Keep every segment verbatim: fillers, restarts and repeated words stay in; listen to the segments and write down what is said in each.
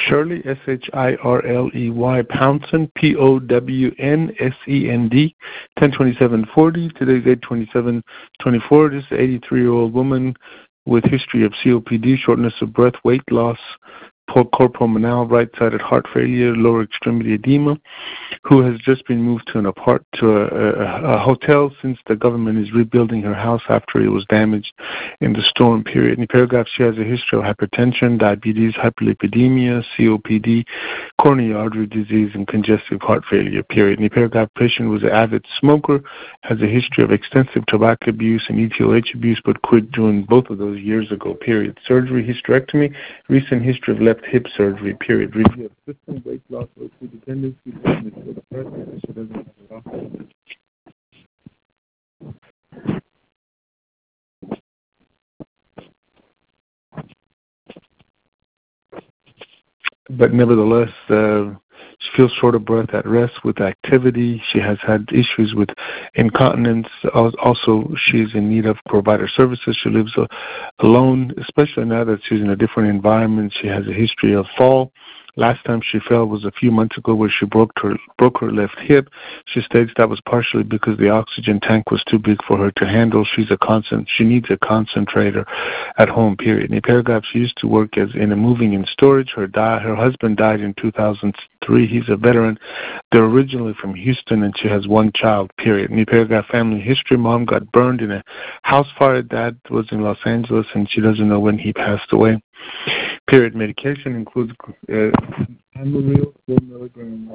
Shirley, S H I R L E Y, Pownson, P O W N S E N D, ten twenty-seven forty. Today's eight twenty-seven twenty-four. This is an eighty-three-year-old woman with history of C O P D, shortness of breath, weight loss, corpulmonal, right-sided heart failure, lower extremity edema, who has just been moved to an apart to a, a, a hotel since the government is rebuilding her house after it was damaged in the storm period. In the paragraph, she has a history of hypertension, diabetes, hyperlipidemia, C O P D, coronary artery disease, and congestive heart failure, period. In the paragraph, patient was an avid smoker, has a history of extensive tobacco abuse and E T L H abuse, but quit doing both of those years ago, period. Surgery, hysterectomy, recent history of left hip surgery, period. Review of system, weight loss, O two dependency, she doesn't have it off. But nevertheless, uh, she feels short of breath at rest with activity. She has had issues with incontinence. Also, she's in need of provider services. She lives uh, alone, especially now that she's in a different environment. She has a history of fall. Last time she fell was a few months ago where she broke her broke her left hip. She states that was partially because the oxygen tank was too big for her to handle. She's a constant. She needs a concentrator at home, period. In the paragraph, she used to work as in a moving and storage. Her die, her husband died in two thousand three. He's a veteran. They're originally from Houston, and she has one child, period. In the paragraph, family history, mom got burned in a house fire. Dad was in Los Angeles, and she doesn't know when he passed away. Period. Medication includes uh, Amaryl, four milligrams.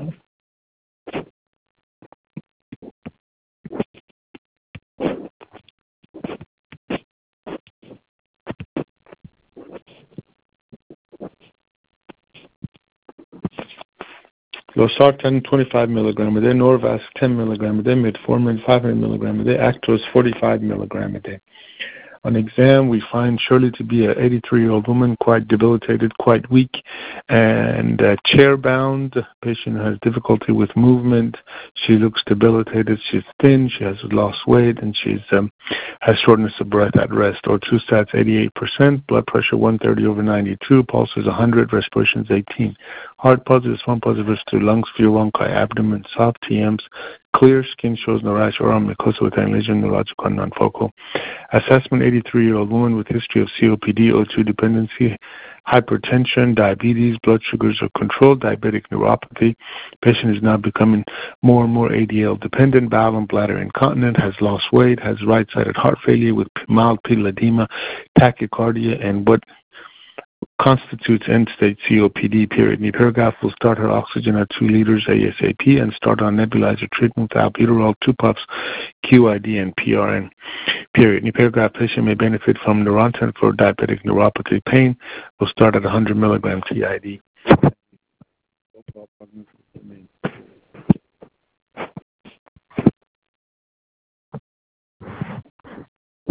Losartan, twenty-five milligrams a day. Norvasc, ten milligrams a day. Metformin, five hundred milligrams a day. Actros, forty-five milligrams a day. On exam, we find Shirley to be an eighty-three-year-old woman, quite debilitated, quite weak, and uh, chair-bound. The patient has difficulty with movement. She looks debilitated. She's thin. She has lost weight, and she's um, has shortness of breath at rest. O two stats, eighty-eight percent. Blood pressure, one thirty over ninety-two. Pulse is one hundred. Respiration is eighteen. Heart positive, swamp positive to lungs, few bronchi, abdomen, soft T Ms. Clear skin shows no rash or mucosa with any lesion, neurological and non-focal. Assessment, eighty-three-year-old woman with history of C O P D, O two dependency, hypertension, diabetes, blood sugars are controlled, diabetic neuropathy. Patient is now becoming more and more A D L dependent, bowel and bladder incontinent, has lost weight, has right-sided heart failure with mild pedal edema, tachycardia, and what constitutes end-stage C O P D, period. In the paragraph, will start her oxygen at two liters ASAP and start on nebulizer treatment with albuterol, two puffs, Q I D, and P R N, period. In the paragraph, patient may benefit from Neurontin for diabetic neuropathy pain. Will start at one hundred milligrams T I D.